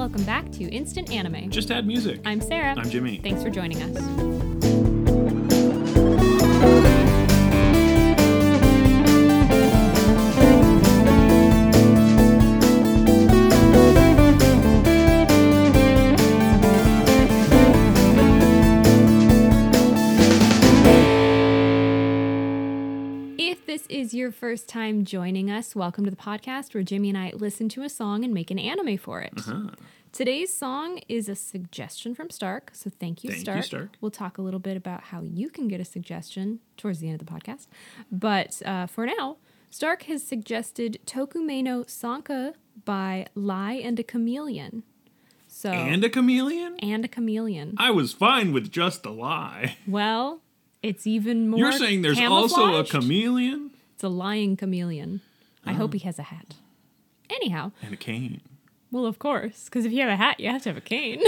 Welcome back to Instant Anime. Just add music. I'm Sarah. I'm Jimmy. Thanks for joining us. If this is your first time joining us, welcome to the podcast where Jimmy and I listen to a song and make an anime for it. Today's song is a suggestion from Stark, so thank you, Stark. We'll talk a little bit about how you can get a suggestion towards the end of the podcast. But for now, Stark has suggested Tokume no Sanka by Lie and a Chameleon. And a chameleon? And a chameleon. I was fine with just a lie. Well, it's even more You're saying there's also a camouflaged. chameleon? It's a lying chameleon. I hope he has a hat. Anyhow. And a cane. Well, of course, because if you have a hat, you have to have a cane.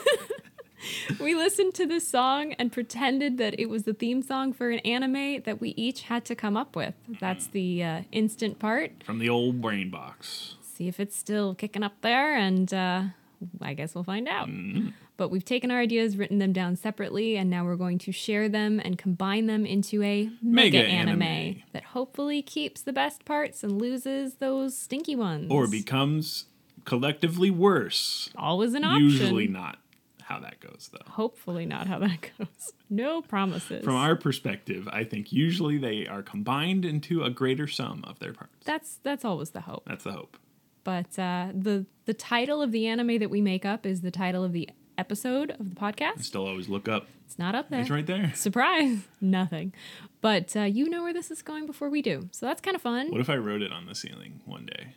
We listened to this song and pretended that it was the theme song for an anime that we each had to come up with. That's the instant part. From the old brain box. See if it's still kicking up there, and I guess we'll find out. But we've taken our ideas, written them down separately, and now we're going to share them and combine them into a mega anime that hopefully keeps the best parts and loses those stinky ones. Or becomes collectively worse. Always an option. Usually not how that goes, though. Hopefully not how that goes. No promises. From our perspective, I think usually they are combined into a greater sum of their parts. That's always the hope. That's the hope. But the title of the anime that we make up is the title of the episode of the podcast. I still always look up. It's not up there. It's right there. Surprise. Nothing. But you know where this is going before we do. So that's kind of fun. What if I wrote it on the ceiling one day?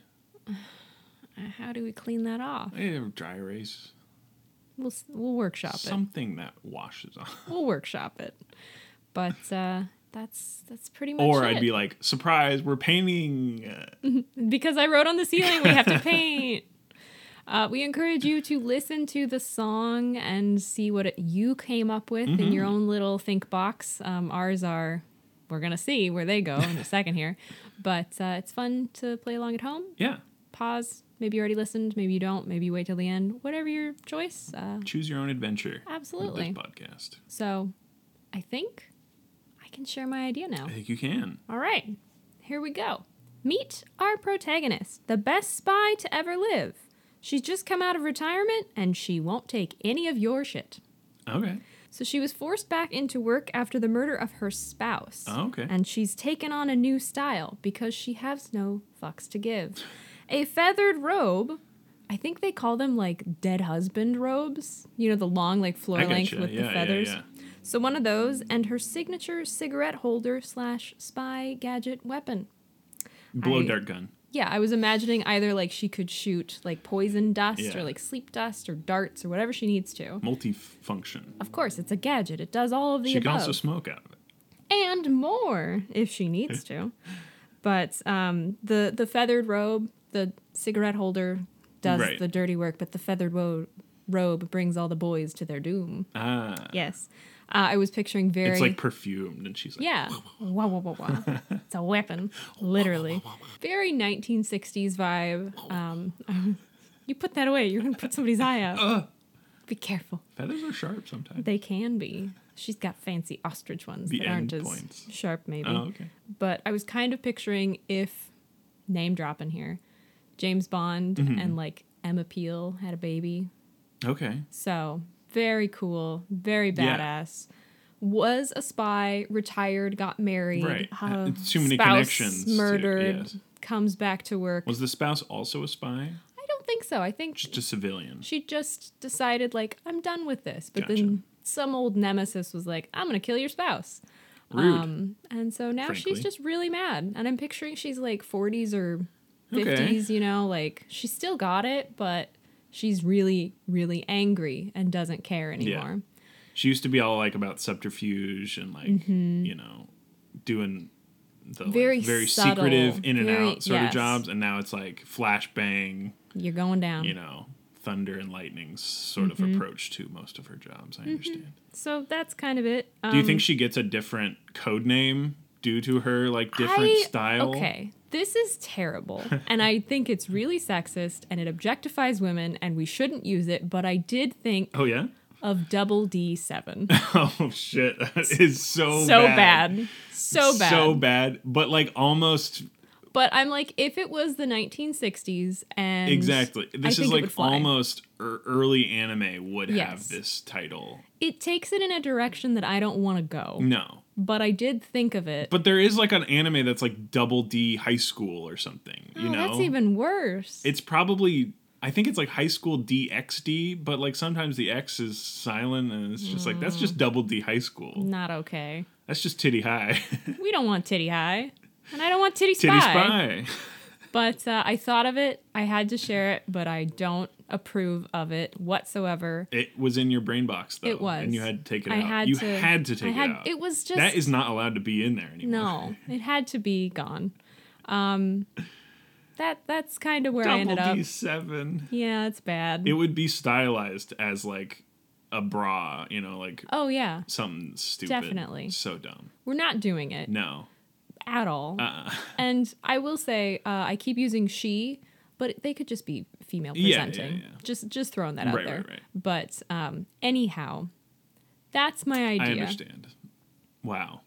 How do we clean that off? Dry erase. We'll workshop it. Something that washes off. We'll workshop it. But that's pretty much Or it. I'd be like, surprise, we're painting. Because I wrote on the ceiling, we have to paint. We encourage you to listen to the song and see what you came up with in your own little think box. Ours are, we're going to see where they go in a second here. But it's fun to play along at home. Yeah. Pause. Maybe you already listened. Maybe you don't. Maybe you wait till the end. Whatever your choice. Choose your own adventure. Absolutely. With this podcast. So I think I can share my idea now. I think you can. All right. Here we go. Meet our protagonist, the best spy to ever live. She's just come out of retirement, and she won't take any of your shit. Okay. So she was forced back into work after the murder of her spouse. Oh, okay. And she's taken on a new style because she has no fucks to give. A feathered robe. I think they call them like dead husband robes. You know, the long like floor length with the feathers. Yeah. So one of those, and her signature cigarette holder / spy gadget weapon. Blow dart gun. Yeah, I was imagining either like she could shoot like poison dust or like sleep dust or darts or whatever she needs to. Multifunction. Of course, it's a gadget. It does all of the above. She can also smoke out of it. And more if she needs to. But the feathered robe, the cigarette holder does the dirty work, but the feathered robe brings all the boys to their doom. Ah. Yes. I was picturing very... It's like perfumed, and she's like... Yeah. Wah, wah, wah, wah. It's a weapon, literally. Very 1960s vibe. You put that away. You're going to put somebody's eye out. Be careful. Feathers are sharp sometimes. They can be. She's got fancy ostrich ones that aren't as sharp, maybe. Oh, okay. But I was kind of picturing if, name dropping here, James Bond and like Emma Peel had a baby. Okay. So... very cool, very badass. Was a spy, retired, got married. Right. Too many spouse connections. Murdered, comes back to work. Was the spouse also a spy? I don't think so. I think Just a civilian. she just decided, like, I'm done with this. But then some old nemesis was like, I'm going to kill your spouse. Rude. And so now frankly. she's just really mad. And I'm picturing she's like 40s or 50s, you know, like she's still got it, but... she's really, really angry and doesn't care anymore. Yeah. She used to be all like about subterfuge and like, you know, doing the very subtle, secretive in and out sort of jobs. And now it's like flashbang. You're going down. You know, thunder and lightning sort of approach to most of her jobs. I understand. So that's kind of it. Do you think she gets a different code name due to her like different style. Okay, this is terrible, and I think it's really sexist, and it objectifies women, and we shouldn't use it. But I did think. Oh yeah. Of Double D7. Oh shit, that is so bad. So bad. So bad, but like almost. But I'm like, if it was the 1960s and exactly, this is like almost early anime would have this title. It takes it in a direction that I don't want to go. No. But I did think of it. But there is like an anime that's like Double D High School or something. You know, that's even worse. It's probably. I think it's like High School DxD, but like sometimes the X is silent and it's just like, that's just Double D High School. Not okay. That's just Titty High. We don't want Titty High. And I don't want Titty Spy. Titty Spy. But I thought of it. I had to share it, but I don't approve of it whatsoever. It was in your brain box, though. It was. And you had to take it out. You had to take it out. It was just... That is not allowed to be in there anymore. No, it had to be gone. That's kind of where I ended up. Double D7. Yeah, it's bad. It would be stylized as like a bra, you know, like oh yeah, something stupid. Definitely. So dumb. We're not doing it. No. At all. And I will say, I keep using she, but they could just be female presenting. Yeah. Just throwing that out there. Right. But anyhow, that's my idea. I understand. Wow.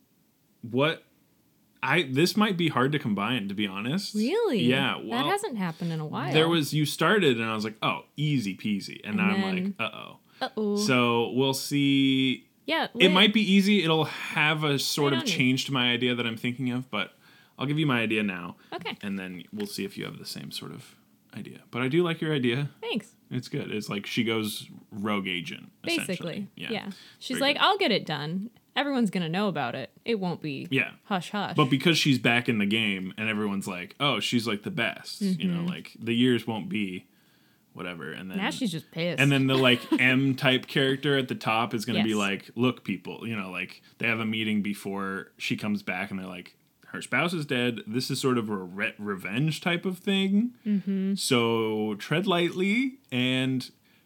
What? This might be hard to combine, to be honest. Really? Yeah. Well, that hasn't happened in a while. You started and I was like, oh, easy peasy. And now I'm like, uh-oh. Uh-oh. So we'll see. Yeah. It might be easy. It'll have a sort of change to my idea that I'm thinking of, but I'll give you my idea now. Okay. And then we'll see if you have the same sort of idea. But I do like your idea. Thanks. It's good. It's like she goes rogue agent, basically. Yeah. She's very like, good. I'll get it done. Everyone's going to know about it. It won't be hush hush. But because she's back in the game and everyone's like, oh, she's like the best. Mm-hmm. You know, like the years won't be whatever. And then now she's just pissed. And then the like M type character at the top is going to be like, look, people, you know, like they have a meeting before she comes back and they're like, her spouse is dead. This is sort of a revenge type of thing. Mm-hmm. So tread lightly and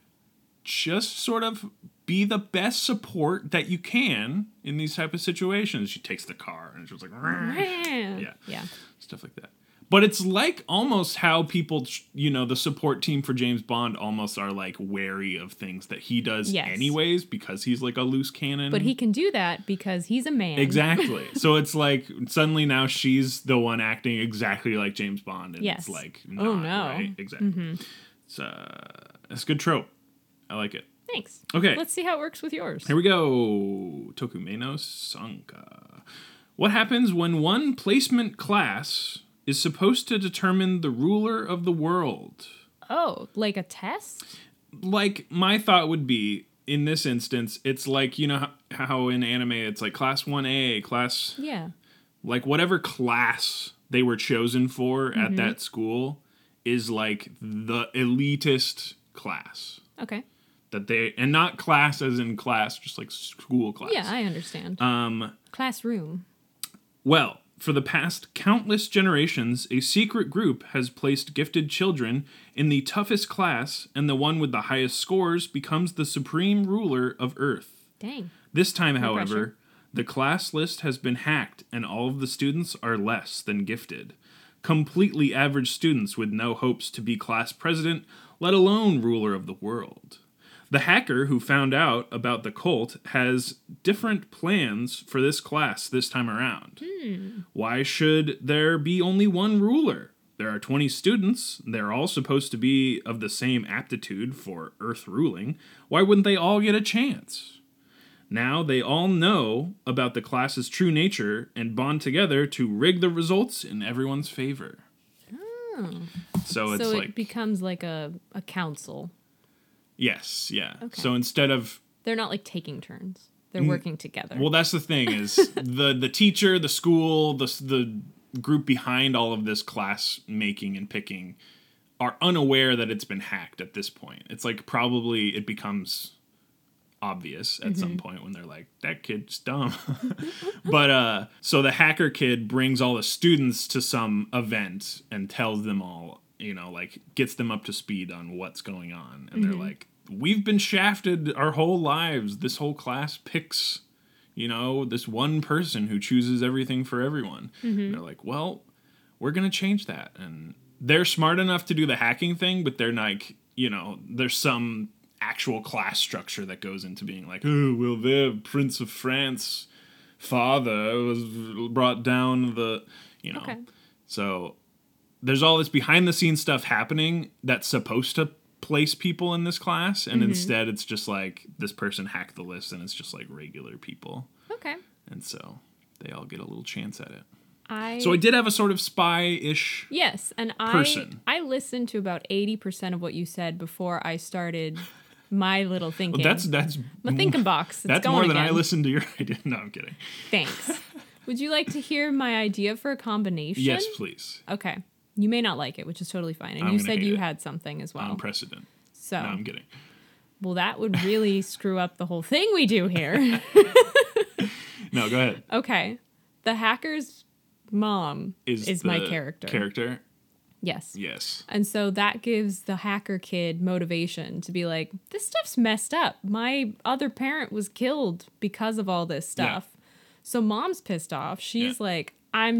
just sort of be the best support that you can in these type of situations. She takes the car and she's like, yeah, stuff like that. But it's like almost how people, you know, the support team for James Bond almost are like wary of things that he does anyways because he's like a loose cannon. But he can do that because he's a man. Exactly. So it's like suddenly now she's the one acting exactly like James Bond. And it's like, not, oh no. Right? Exactly. Mm-hmm. It's a good trope. I like it. Thanks. Okay. Let's see how it works with yours. Here we go. Tokume no Sanka. What happens when one placement class is supposed to determine the ruler of the world? Oh, like a test? Like, my thought would be, in this instance, it's like, you know how in anime it's like class 1A, class... Yeah. Like, whatever class they were chosen for at that school is like the elitist class. Okay. And not class as in class, just like school class. Yeah, I understand. Classroom. Well, for the past countless generations, a secret group has placed gifted children in the toughest class, and the one with the highest scores becomes the supreme ruler of Earth. Dang. This time, however, the class list has been hacked, and all of the students are less than gifted. Completely average students with no hopes to be class president, let alone ruler of the world. The hacker who found out about the cult has different plans for this class this time around. Why should there be only one ruler? There are 20 students. They're all supposed to be of the same aptitude for Earth ruling. Why wouldn't they all get a chance? Now they all know about the class's true nature and bond together to rig the results in everyone's favor. Oh. So it's it becomes like a council. Yes, yeah. Okay. So instead of... They're not like taking turns. They're working together. Well, that's the thing is the teacher, the school, the group behind all of this class making and picking are unaware that it's been hacked at this point. It's like probably it becomes obvious at some point when they're like, that kid's dumb. But so the hacker kid brings all the students to some event and tells them all, you know, like gets them up to speed on what's going on. And they're like, we've been shafted our whole lives. This whole class picks this one person who chooses everything for everyone. Mm-hmm. And they're like, well, we're going to change that. And they're smart enough to do the hacking thing, but they're like, there's some actual class structure that goes into being like, oh, well, the Prince of France father was brought down Okay. So there's all this behind the scenes stuff happening that's supposed to place people in this class, and instead it's just like this person hacked the list and it's just like regular people. Okay. And so they all get a little chance at it. I did have a sort of spy-ish Yes, and person. I listened to about 80% of what you said before I started my little thinking. Well, that's my thinking box. It's that's going more than again. I listened to your idea. No, I'm kidding. Thanks. Would you like to hear my idea for a combination? Yes, please. Okay. You may not like it, which is totally fine. And I'm you gonna said hate you it. had something as well. On precedent. So, No, I'm kidding. well, that would really screw up the whole thing we do here. No, go ahead. Okay. The hacker's mom is my the character. Character? Yes. Yes. And so that gives the hacker kid motivation to be like, this stuff's messed up. My other parent was killed because of all this stuff. Yeah. So mom's pissed off. She's like, I'm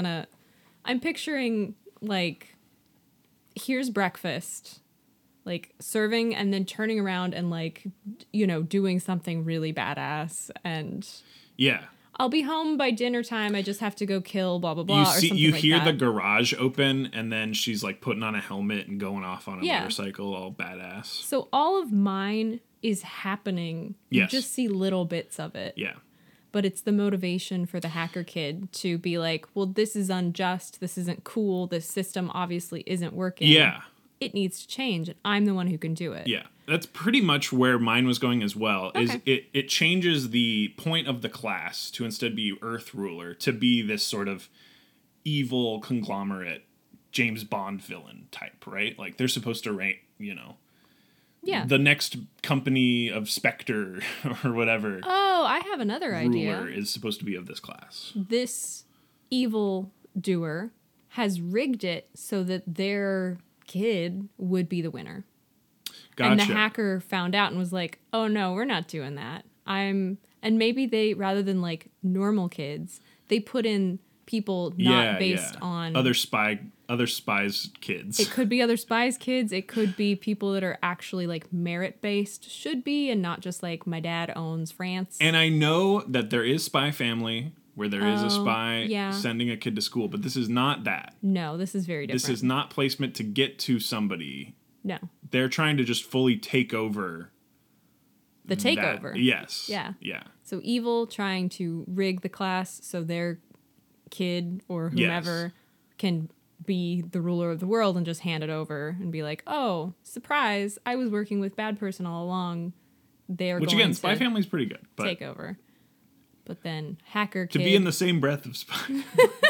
picturing like, here's breakfast, like serving and then turning around and like, doing something really badass. And Yeah. I'll be home by dinner time. I just have to go kill blah, blah, blah. Or something You like hear that. the garage open, and then she's like putting on a helmet and going off on a Yeah. motorcycle, all badass. So all of mine is happening. Yes. You just see little bits of it. Yeah. But it's the motivation for the hacker kid to be like, well, this is unjust. This isn't cool. This system obviously isn't working. Yeah. It needs to change. And I'm the one who can do it. Yeah. That's pretty much where mine was going as well. Okay. Is it changes the point of the class to instead be Earth Ruler to be this sort of evil conglomerate James Bond villain type, right? Like they're supposed to rank, Yeah. the next company of Spectre or whatever Oh, I have another idea. ruler is supposed to be of this class. This evil doer has rigged it so that their kid would be the winner. Gotcha. And the hacker found out and was like, oh no, we're not doing that. And maybe they, rather than like normal kids, they put in people not based on other spies kids. It could be other spies kids. It could be people that are actually like merit based, should be, and not just like my dad owns France. And I know that there is Spy Family where there is a spy yeah. sending a kid to school, but this is not that. No, this is very different. This is not placement to get to somebody. No. They're trying to just fully take over. The takeover. Yes. Yeah. Yeah. So evil trying to rig the class so their kid or whomever can be the ruler of the world and just hand it over and be like, oh, surprise, I was working with bad person all along. They're Which going again, to Spy Family's pretty good. But take over. But then hacker to kid. be in the same breath of Spy.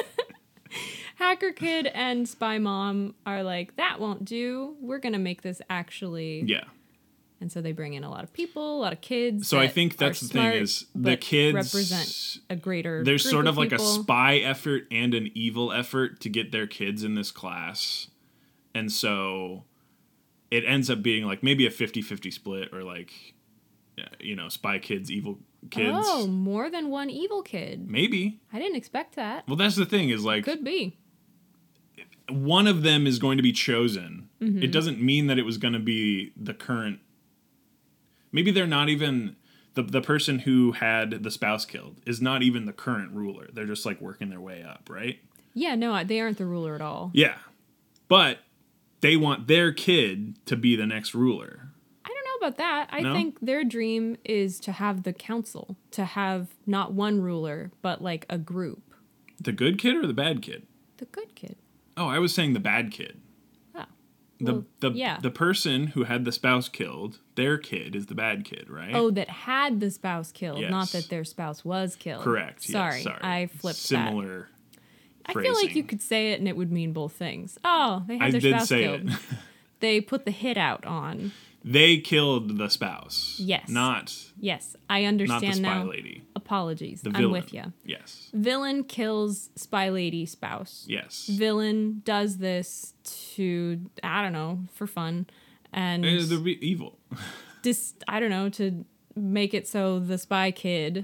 Hacker kid and spy mom are like, that won't do. We're going to make this actually. Yeah. And so they bring in a lot of people, a lot of kids. So I think that's the thing is the kids represent a greater there's group sort of like people. a spy effort and an evil effort to get their kids in this class. And so it ends up being like maybe a 50-50 split or like, spy kids, evil kids. Oh, more than one evil kid. Maybe. I didn't expect that. Well, that's the thing is like Could be. one of them is going to be chosen. Mm-hmm. It doesn't mean that it was going to be the current. Maybe they're not even the person who had the spouse killed is not even the current ruler. They're just like working their way up, right? Yeah, no, they aren't the ruler at all. Yeah. But they want their kid to be the next ruler. I don't know about that. I No? think their dream is to have the council, to have not one ruler, but like a group. The good kid or the bad kid? The good kid. Oh, I was saying the bad kid. Oh. Well, yeah. The person who had the spouse killed, their kid is the bad kid, right? Oh, that had the spouse killed, Yes. not that their spouse was killed. Correct. Sorry, yes, sorry. I flipped Similar that. I phrasing. feel like you could say it and it would mean both things. Oh, they had I their did spouse say killed. it. They put the hit out on. They killed the spouse. Yes. Not Yes, I the understand spy now. lady. Apologies. The I'm villain. with you. Yes. Villain kills spy lady spouse. Yes. Villain does this to, I don't know, for fun. And They're evil. I don't know, to make it so the spy kid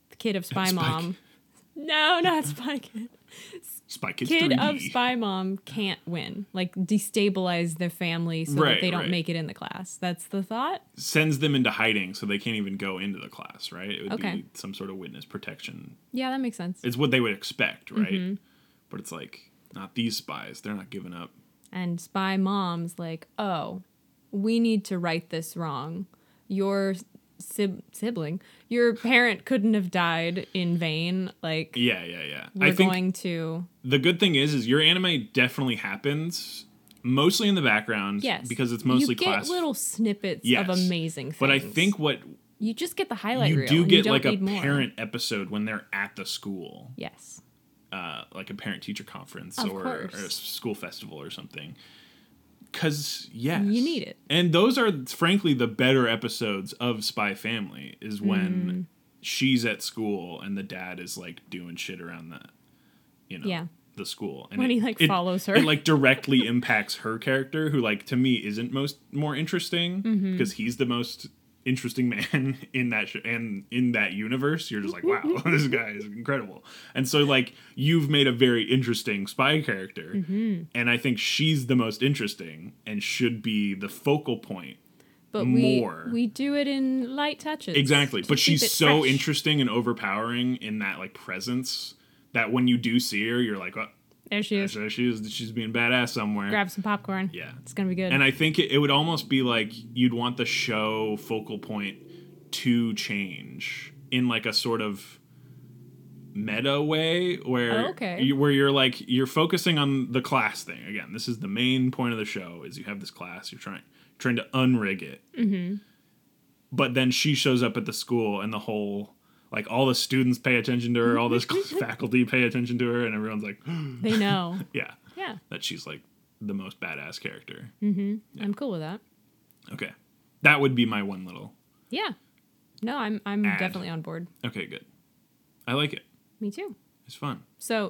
the kid of Spy Mom. No, not Spy Kid. Spy Kids Kid 3D. of Spy Mom can't win. Like, destabilize their family so that they don't make it in the class. That's the thought? Sends them into hiding so they can't even go into the class, right? It would be some sort of witness protection. Yeah, that makes sense. It's what they would expect, right? Mm-hmm. But it's like, not these spies. They're not giving up. And Spy Mom's like, oh, we need to right this wrong. Your sibling, your parent couldn't have died in vain. Like, yeah. We're going to. The good thing is your anime definitely happens mostly in the background. Yes, because it's mostly you get little snippets of amazing things. But I think what you just get the highlight reel. You do get like a parent episode when they're at the school. Yes. Like a parent-teacher conference or a school festival or something. Because, yes. You need it. And those are, frankly, the better episodes of Spy Family, is when she's at school and the dad is, like, doing shit around the school. And when he, like, follows her. It, like, directly impacts her character, who, like, to me isn't more interesting, because he's the most interesting man in that and in that universe. You're just like, wow, this guy is incredible. And so, like, you've made a very interesting spy character, and I think she's the most interesting and should be the focal point. But we do it in light touches. Exactly. But she's so interesting and overpowering in that, like, presence that when you do see her, you're like, oh, there she is. There she is. She's being badass somewhere. Grab some popcorn. Yeah. It's going to be good. And I think it would almost be like you'd want the show focal point to change in like a sort of meta way where where you're focusing on the class thing. Again, this is the main point of the show is you have this class, you're trying to unrig it. Mm-hmm. But then she shows up at the school and the whole... Like, all the students pay attention to her, all this faculty pay attention to her, and everyone's like... They know. Yeah. Yeah. That she's, like, the most badass character. Mm-hmm. Yeah. I'm cool with that. Okay. That would be my one little... Yeah. No, I'm definitely on board. Okay, good. I like it. Me too. It's fun. So,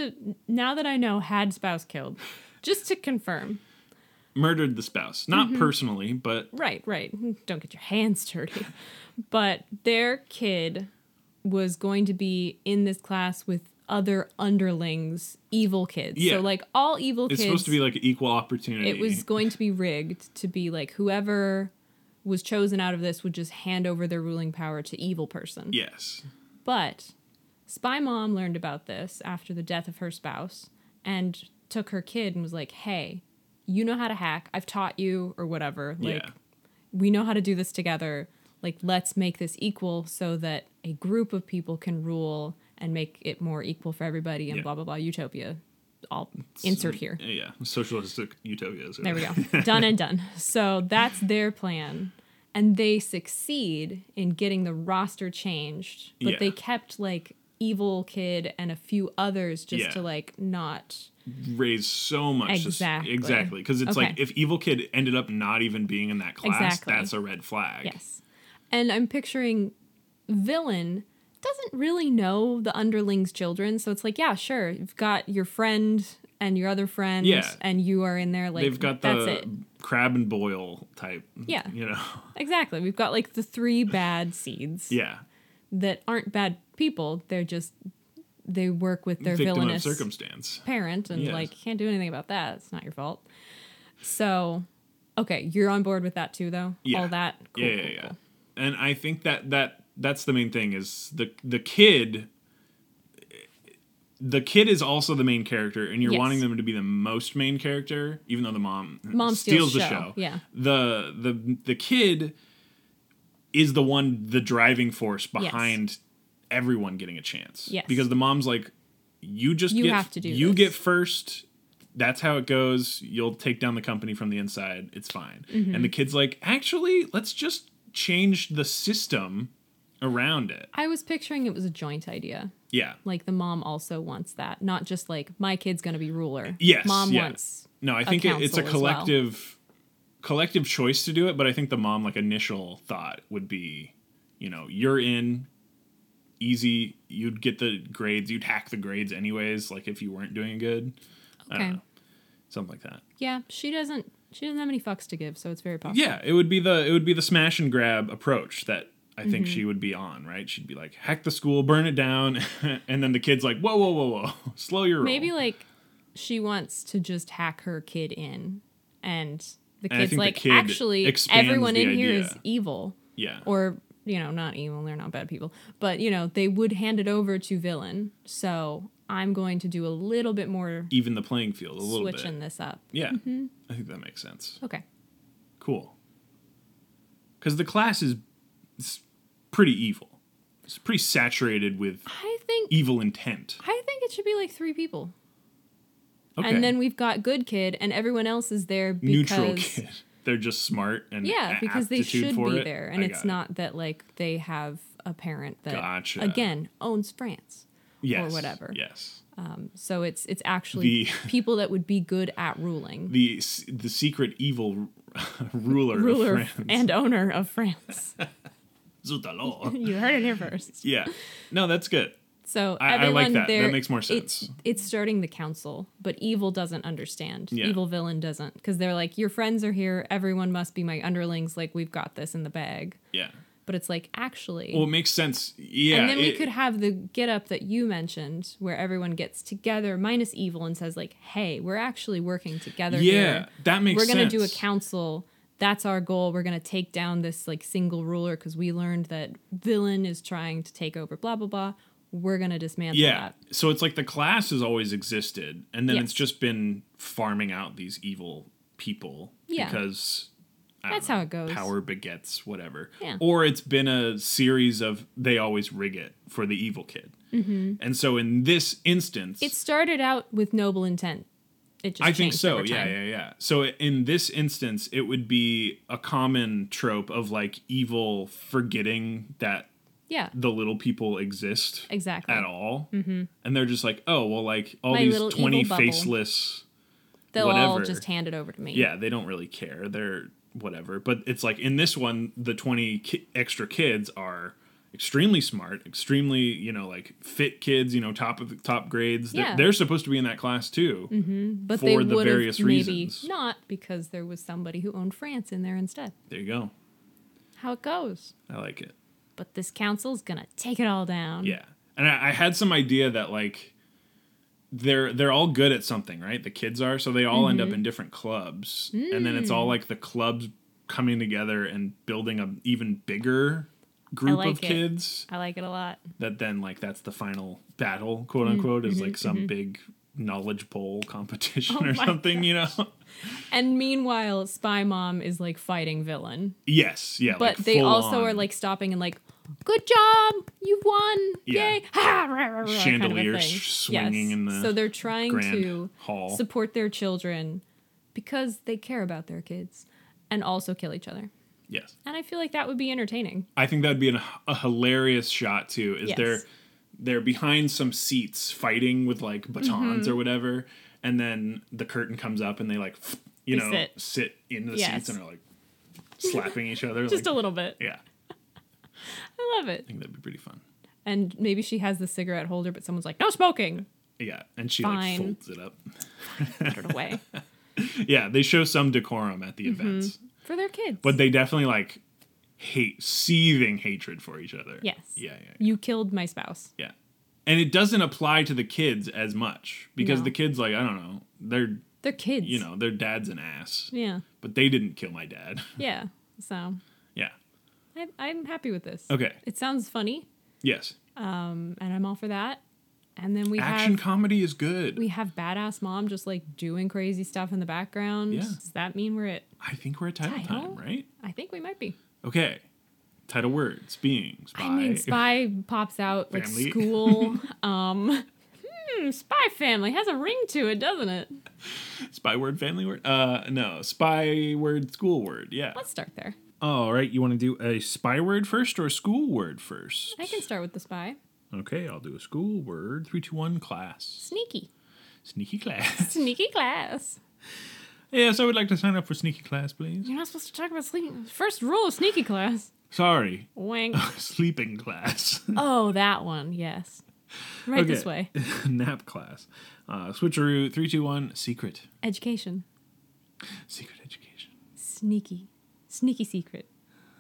now that I know had spouse killed, just to confirm... Murdered the spouse. Not personally, but... Right. Don't get your hands dirty. But their kid... was going to be in this class with other underlings, evil kids. Yeah. So, like, all evil kids... It's supposed to be, like, equal opportunity. It was going to be rigged to be, like, whoever was chosen out of this would just hand over their ruling power to evil person. Yes. But Spy Mom learned about this after the death of her spouse and took her kid and was like, hey, you know how to hack. I've taught you, or whatever. Like, we know how to do this together. Like, let's make this equal so that a group of people can rule and make it more equal for everybody and blah, blah, blah. Utopia. I'll insert here. Yeah. Socialistic utopias. There we go. Done and done. So that's their plan. And they succeed in getting the roster changed. But they kept, like, Evil Kid and a few others just to, like, not... raise so much. Exactly. Because it's like, if Evil Kid ended up not even being in that class, that's a red flag. Yes. And I'm picturing villain doesn't really know the underlings' children, so it's like, yeah, sure, you've got your friend and your other friend, and you are in there. Like, they've got the Crab and Boyle type. Yeah, you know, exactly. We've got like the 3 bad seeds. That aren't bad people. They work with their villainous circumstance parent, and like can't do anything about that. It's not your fault. So, okay, you're on board with that too, though. Yeah. All that. Cool, cool. And I think that's the main thing is the kid. The kid is also the main character, and you're wanting them to be the most main character, even though the mom steals the show. Yeah. The kid is the driving force behind everyone getting a chance. Yes. Because the mom's like, you have to do this. Get first. That's how it goes. You'll take down the company from the inside. It's fine. Mm-hmm. And the kid's like, actually, let's just change the system around it. I was picturing it was a joint idea. Yeah. Like the mom also wants that. Not just like, my kid's going to be ruler. Yes. Mom wants No, I think it's a collective choice to do it, but I think the mom, like, initial thought would be, you know, you're in, easy, you'd get the grades, you'd hack the grades anyways, like if you weren't doing good. Okay. I don't know. Something like that. Yeah, she doesn't have any fucks to give, so it's very possible. Yeah, it would be the smash and grab approach that I think she would be on, right? She'd be like, heck the school, burn it down. And then the kid's like, whoa, whoa, whoa, whoa. Slow your roll. Maybe like she wants to just hack her kid in. And the And I kid's think the like, kid actually, expands everyone the in here idea. is evil. Yeah. Or, not evil. They're not bad people. But, they would hand it over to villain. So I'm going to do a little bit more Even the playing field a little bit. switching this up. Yeah. I think that makes sense. Okay. Cool. Because the class is pretty evil. It's pretty saturated with evil intent. I think it should be like 3 people. Okay. And then we've got good kid, and everyone else is there because... Neutral kid. They're just smart and because they should be it. there. And it's not that, like, they have a parent that, again, owns France. Yes. Or whatever. Yes. So it's actually people that would be good at ruling. The secret evil ruler of France. And owner of France. Zut alors. You heard it here first. Yeah. No, that's good. So I like that. That makes more sense. It's starting the council, but evil doesn't understand. Yeah. Evil villain doesn't. Because they're like, your friends are here. Everyone must be my underlings. Like, we've got this in the bag. Yeah. But it's like, actually... Well, it makes sense. Yeah. And then we could have the get up that you mentioned, where everyone gets together, minus evil, and says, like, hey, we're actually working together here. Yeah, that makes sense. We're going to do a council. That's our goal. We're going to take down this, like, single ruler because we learned that villain is trying to take over, blah, blah, blah. We're going to dismantle that. So it's like the class has always existed, and then Yes. it's just been farming out these evil people. Yeah. Because... That's how it goes. Power begets whatever. Yeah. Or it's been a series of they always rig it for the evil kid. Mm-hmm. And so in this instance... It started out with noble intent. It just I think changed so, over time. yeah. So in this instance, it would be a common trope of like evil forgetting that the little people exist Exactly. at all. Mm-hmm. And they're just like, oh, well, like all My these little 20 evil bubble. faceless... They'll whatever. all just hand it over to me. Yeah, they don't really care. They're whatever. But it's like in this one, the 20 extra kids are extremely smart, extremely, like fit kids, top grades. Yeah. They're supposed to be in that class too. Mm-hmm. But for they the would have various maybe reasons. not, because there was somebody who owned France in there instead. There you go. How it goes. I like it. But this council's gonna take it all down. Yeah. And I had some idea that like they're all good at something, right? The kids are, so they all end up in different clubs. And then it's all like the clubs coming together and building a even bigger group of kids. I like it a lot. That then like that's the final battle, quote unquote, is like some big knowledge bowl competition or something, And meanwhile, Spy Mom is like fighting villain. Yes, yeah. But like they full also on are like stopping and like, good job, you've won, yay, ha, rah, rah, rah, chandeliers kind of a thing. swinging in the So they're trying grand to hall. support their children because they care about their kids and also kill each other. Yes. And I feel like that would be entertaining. I think that'd be a hilarious shot too. Is Yes. they're behind some seats fighting with like batons or whatever, and then the curtain comes up and they like sit in the seats and are like slapping each other Just like, a little bit. Yeah. I love it. I think that'd be pretty fun. And maybe she has the cigarette holder, but someone's like, no smoking. Yeah, and she Fine. like folds it up. Put it away. Yeah, they show some decorum at the events. For their kids. But they definitely like seething hatred for each other. Yes. Yeah. You killed my spouse. Yeah. And it doesn't apply to the kids as much because No. the kids, like, I don't know, They're kids. their dad's an ass. Yeah. But they didn't kill my dad. Yeah. So Yeah. I'm happy with this. Okay. It sounds funny. Yes. And I'm all for that. And then we Action comedy is good. we have badass mom just like doing crazy stuff in the background. Yeah. Does that mean we're at I think we're at title time, right? I think we might be. Okay. Title words being spy. I mean, spy pops out like Family. school. Spy family has a ring to it, doesn't it? Spy word, family word? No. Spy word, school word. Yeah. Let's start there. All right. You want to do a spy word first or a school word first? I can start with the spy. Okay. I'll do a school word. 3, 2, 1, class. Sneaky. Sneaky class. Sneaky class. Yes, I would like to sign up for sneaky class, please. You're not supposed to talk about sleeping. First rule of sneaky class. Sorry. Wank. Sleeping class. Oh, that one. Yes. Right this way. Nap class. Switcheroo. 3, 2, 1. Secret. Education. Secret education. Sneaky. Sneaky secret.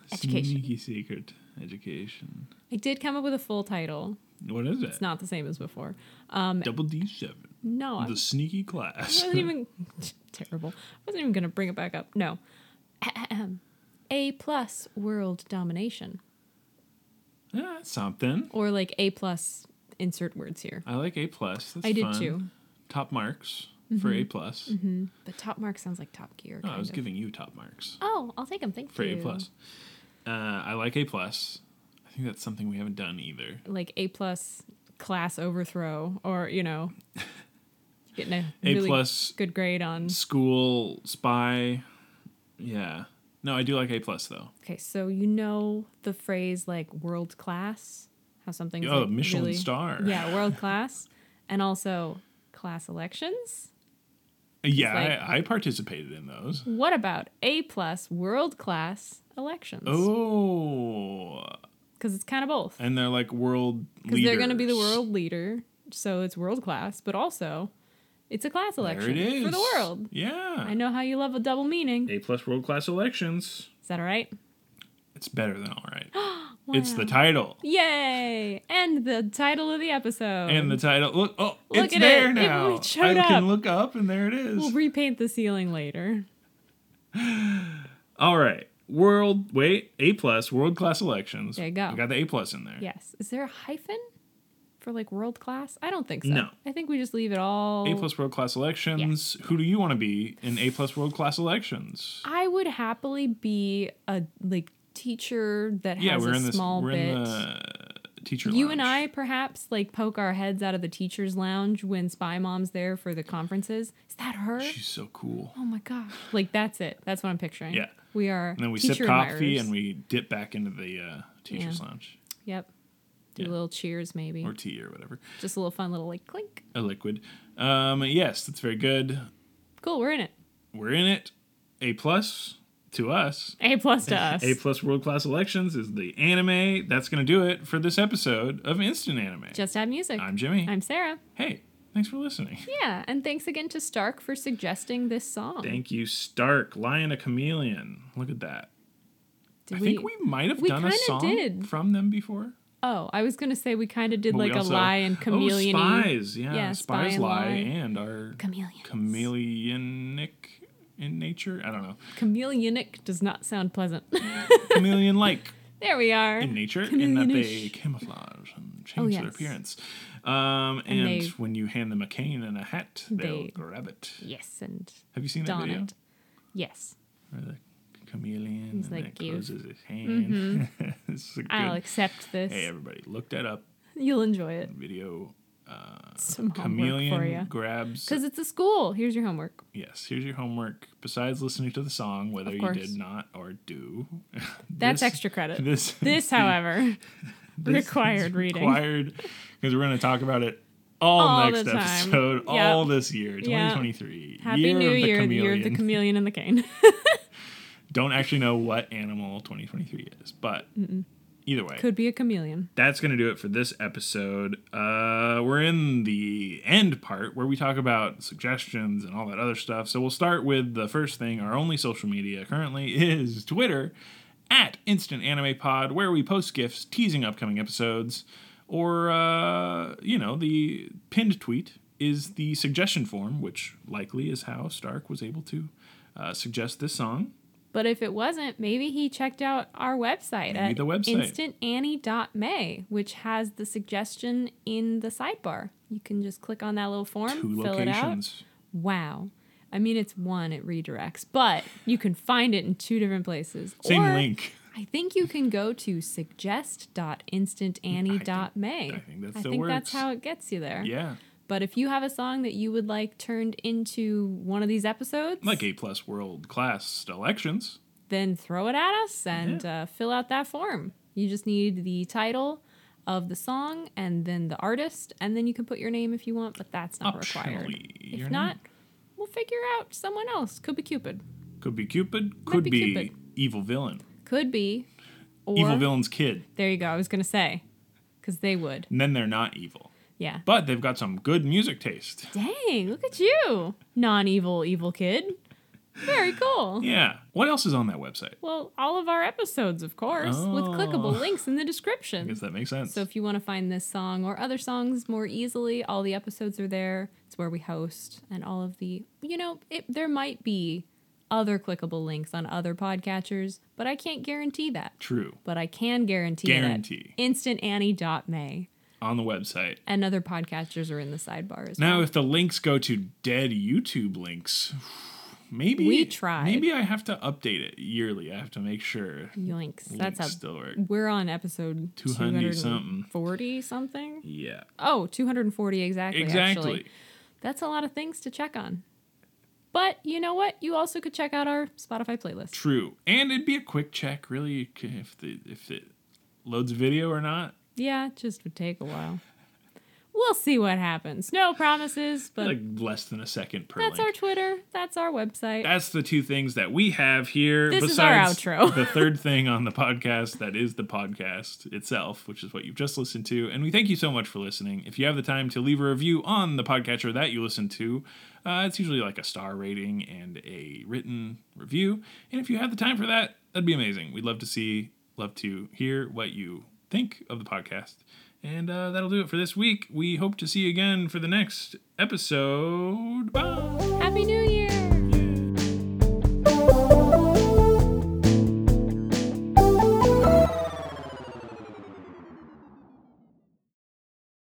Education. Sneaky secret education. I did come up with a full title. What is it? It's not the same as before. Double D7. No. The sneaky class. I wasn't even... Terrible. I wasn't even going to bring it back up. No. A+ world domination. Yeah, that's something. Or like A+, insert words here. I like A+. That's I did fun. too. Top marks for A+. Mm-hmm. But top mark sounds like Top Gear. No, I was giving you top marks. Oh, I'll take them. Thank for you. A+. I like A+. I think that's something we haven't done either. Like A+ class overthrow, or, you know, getting a A+ really good grade on... School spy. Yeah. No, I do like A+ though. Okay, so you know the phrase like world class? How something's like Michelin really, star. Yeah, world class. And also class elections. Yeah, like- I participated in those. What about A+ world class elections? Oh. Because it's kind of both. And they're like world leaders. Because they're going to be the world leader, so it's world class, but also it's a class election There it is. for the world. Yeah. I know how you love a double meaning. A+ world class elections. Is that all right? It's better than all right. Wow. It's the title. Yay! And the title of the episode. And the title. Look, Look it's at there it. now. It showed I can up. look up and there it is. We'll repaint the ceiling later. All right. A+ world class elections. There you go. I got the A+ in there. Yes. Is there a hyphen for like world class? I don't think so. No. I think we just leave it all. A+ world class elections. Who do you want to be in A+ world class elections? I would happily be a like teacher that has we're a in this. small We're bit. in the teacher You lounge. and I perhaps like poke our heads out of the teacher's lounge when Spy Mom's there for the conferences. Is that her? She's so cool. Oh my gosh. Like that's it. That's what I'm picturing. Yeah. We are And then we teacher sip coffee admirers. and we dip back into the teacher's lounge. Yep. Do Yeah. a little cheers maybe. Or tea or whatever. Just a little fun little like clink. A liquid. Yes, that's very good. Cool, we're in it. We're in it. A+ to us. A+ to us. A+ world class elections is the anime. That's going to do it for this episode of Instant Anime. Just Add Music. I'm Jimmy. I'm Sarah. Hey, thanks for listening. Yeah, and thanks again to Stark for suggesting this song. Thank you, Stark. Lion a Chameleon. Look at that. Did I think we might have we done a kinda song did. from them before. Oh, I was going to say we kind of did But we like a also- lion chameleon. Spies. Yeah, Yeah, Spies spy lie and lie. and are Chameleons. chameleonic in nature. I don't know. Chameleonic does not sound pleasant. Chameleon-like There we are. in nature, in that they Chameleonish. camouflage and change their yes. appearance. And they- when you hand them a cane and a hat, they'll They- grab it. Yes, and Have you seen that don video? it. Yes. Where the chameleon He's and like, then "Give." closes his hand. It's a good. I'll accept this. Hey, everybody, look that up. You'll enjoy it. Video. Some Chameleon homework for you. grabs. Because it's a school. Here's your homework. Yes, here's your homework. Besides listening to the song, whether you course. did not or do. That's this- extra credit. This, This, however, this required is reading. Required, because we're going to talk about it all All next the time. episode, Yep. all this year, 2023. Happy year New of the Year, the year of the chameleon. chameleon and the cane. Don't actually know what animal 2023 is, but either way. Could be a chameleon. That's going to do it for this episode. We're in the end part where we talk about suggestions and all that other stuff. So we'll start with the first thing. Our only social media currently is Twitter at Instant Anime Pod, where we post GIFs teasing upcoming episodes. Or, the pinned tweet is the suggestion form, which likely is how Stark was able to suggest this song. But if it wasn't, maybe he checked out our website Maybe at the website. instantannie.may, which has the suggestion in the sidebar. You can just click on that little form, 2 fill it out. locations. Wow. I mean, it's one, it redirects, but you can find it in 2 different places. Same Or link. I think you can go to suggest.instantannie.may. I think that I still think works. that's how it gets you there. Yeah. But if you have a song that you would like turned into one of these episodes, Like A+ world class elections. then throw it at us and fill out that form. You just need the title of the song and then the artist, and then you can put your name if you want, but that's not required. Optionally, If your not, name. we'll figure out someone else. Could be Cupid. Could be Cupid. Could be be Cupid. Evil Villain. Could be. Or, Evil Villain's kid. There you go. I was going to say, because they would. And then they're not evil. Yeah. But they've got some good music taste. Dang, look at you. Non-evil, evil kid. Very cool. Yeah. What else is on that website? Well, all of our episodes, of course, with clickable links in the description. I guess that makes sense. So if you want to find this song or other songs more easily, all the episodes are there. It's where we host, and all of the, there might be other clickable links on other podcatchers, but I can't guarantee that. True. But I can guarantee that instantannie.may on the website and other podcatchers are in the sidebar as well. Now, if the links go to dead YouTube links, maybe we tried. Maybe I have to update it yearly. I have to make sure. Yoinks. That's how still work. We're on episode 240 something. Yeah. Oh, 240 exactly. Exactly. Actually. That's a lot of things to check on. But you know what? You also could check out our Spotify playlist. True. And it'd be a quick check, really, if it loads a video or not. Yeah, it just would take a while. We'll see what happens. No promises, but like less than a second per that's link. Our Twitter. That's our website. That's the two things that we have here. This besides is our outro. The third thing on the podcast, that is the podcast itself, which is what you've just listened to. And we thank you so much for listening. If you have the time to leave a review on the podcatcher that you listen to, it's usually like a star rating and a written review. And if you have the time for that, that'd be amazing. We'd love to hear what you think of the podcast. And that'll do it for this week. We hope to see you again for the next episode. Bye!